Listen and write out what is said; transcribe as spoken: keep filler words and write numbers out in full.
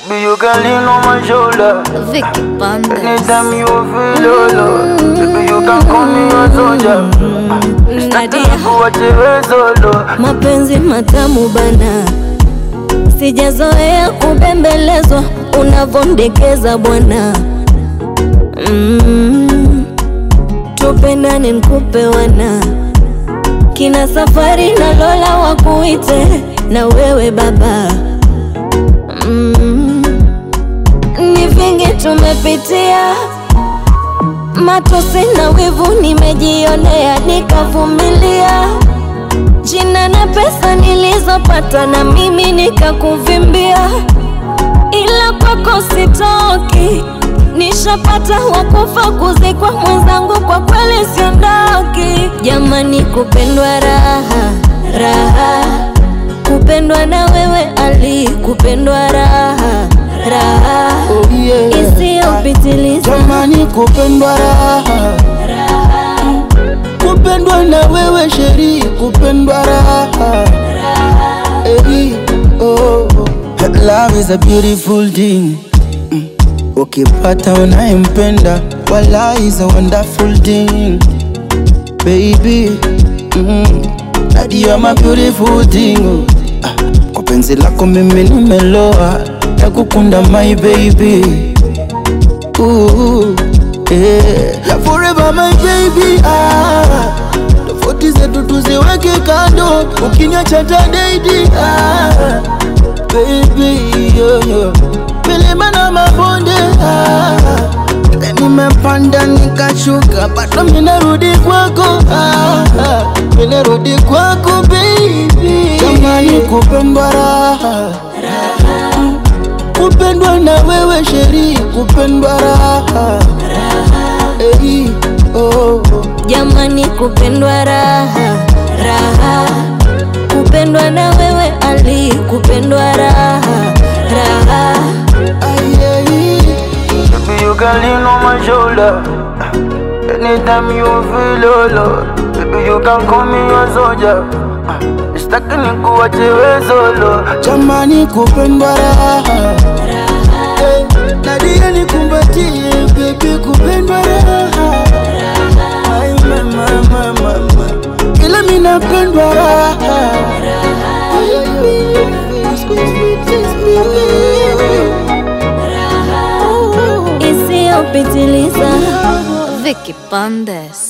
Baby, you can lean on my shoulder. Vicky Bandes. Anytime you feel low, baby, you can call me your soldier. Nadia, Kuachiwe solo. mapenzi matamu bana, sijazoea kubembelezwa unavondekeza bwana. mm. Tupendane nikupe wana, kina Safari na Lola wakuite na wewe baba. mm. Ni vingi tumepitia, matosi na wivu nimejionea, nikavumilia. Jina na pesa nilizopata na mimi nikakuvimbia, ila kwako sitoki. Nishapata wakufa kuzikwa mwenzangu, kwa kweli siondoki. Jamani, kupendwa raha raha, kupendwa na wewe Ali, kupendwa raha raha, oh yeah, isiyopitiliza. Jamani, kupendwa raha raha, kupendwa na wewe Sheri, kupendwa raha hey, oh. Love is a beautiful thing. mm. Ukipata unayempenda, wala is a wonderful thing. Baby, mm. Nadia, you're my beautiful thing. oh. ah. Kwa penzi lako mimi nimeloa, nakukunda my baby. Ooh, yeah. Forever my baby. ah. Tofauti zetu tuziweke kando, ukiniacha tadaidi. ah. Baby, yo, yo. Milima na mabonde, ah. Nimepanda nikashuka, bado minarudi kwako, ah. Minarudi kwako baby. Jamani, kupendwa raha, kupendwa na wewe Sheri, kupendwa raha hey, oh. Jamani, kupendwa raha raha, kupendwa na wewe Ali, kupendwa raha raha. Ay, ay. Baby, you can lean on my shoulder. Anytime you feel low, baby, you can call me your soldier. Sitaki nikuachiwe solo. Jamani, kupendwa raha hey. Nadia, nikumbatie baby, kupendwa raha. Ay, mama, mama, mama. Ila mimi napendwa raha. Ay, ay, ay. Squeeze me, kiss me, baby. Isiyopitiliza. Vicky Bandes.